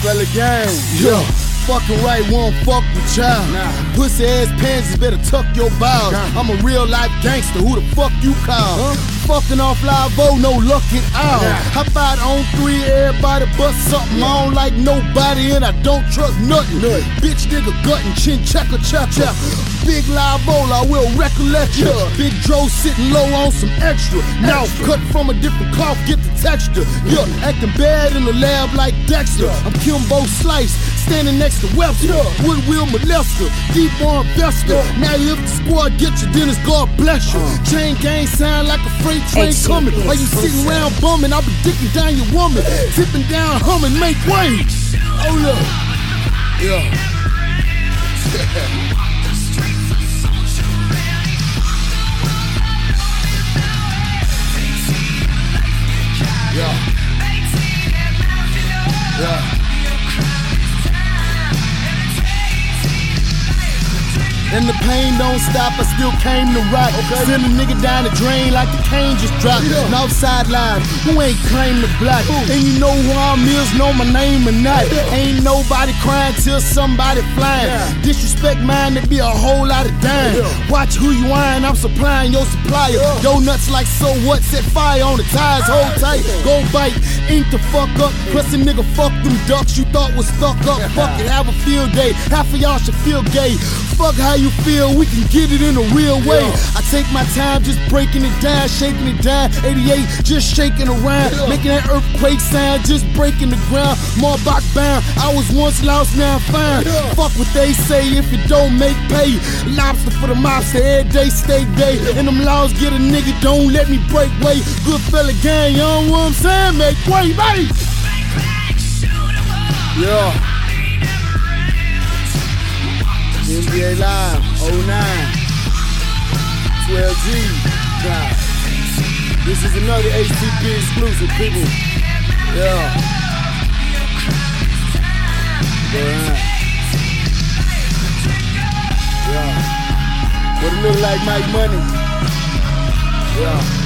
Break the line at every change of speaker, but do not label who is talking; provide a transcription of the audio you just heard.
Fella gang.
Yeah. Fucking right, won't fuck with child.
Nah.
Pussy ass pansies better tuck your bowels.
Nah.
I'm a real life gangster, who the fuck you call?
Huh?
Fucking off Live-O, no luck at all.
Nah.
How about on 3, everybody bust something. I don't like nobody and I don't trust nothing. Bitch nigga gutting, chin checker. Big Live-O, I will recollect ya. Big Dro sitting low on some extra. Now cut from a different cloth, get the texture. Yeah, acting bad in the lab like Dexter. I'm Kimbo Slice, standing next to Webster. Woodwill molester, deep on Vesta. Now if the squad get you, then it's God bless you. Chain gang sound like a freight train coming. While you sitting around bumming, I'll be dicking down your woman. Tipping down, humming, make way. Oh look. Yeah. And the pain don't stop, I still came to rock. Send a nigga down the drain like the cane just dropped. North sideline, who ain't claim the block? And you know who I'm is, know my name or not. Ain't nobody crying till somebody flying. Disrespect mine, there be a whole lot of dying. Watch who you eyeing, I'm supplying your supplier. Yo nuts like so what, set fire on the tires, hold tight, go bite. Ain't the fuck up, plus a nigga fuck them ducks you thought was stuck up. Fuck it, have a field day, half of y'all should feel gay. Fuck how you feel, we can get it in a real way. I take my time just breaking it down, shaking it down. 88, just shaking around, making that earthquake sound, just breaking the ground. More back bound, I was once lost, now I'm fine. Fuck what they say if it don't make pay. Lobster for the mobster, every day, stay day. And them laws get a nigga, don't let me break way. Good fella gang, you know what I'm saying? Make way, baby. Yeah. NBA Live, 09, 12G, God. This is another HTP exclusive, people. Yeah. Yeah. What it look like, Mike Money? Yeah.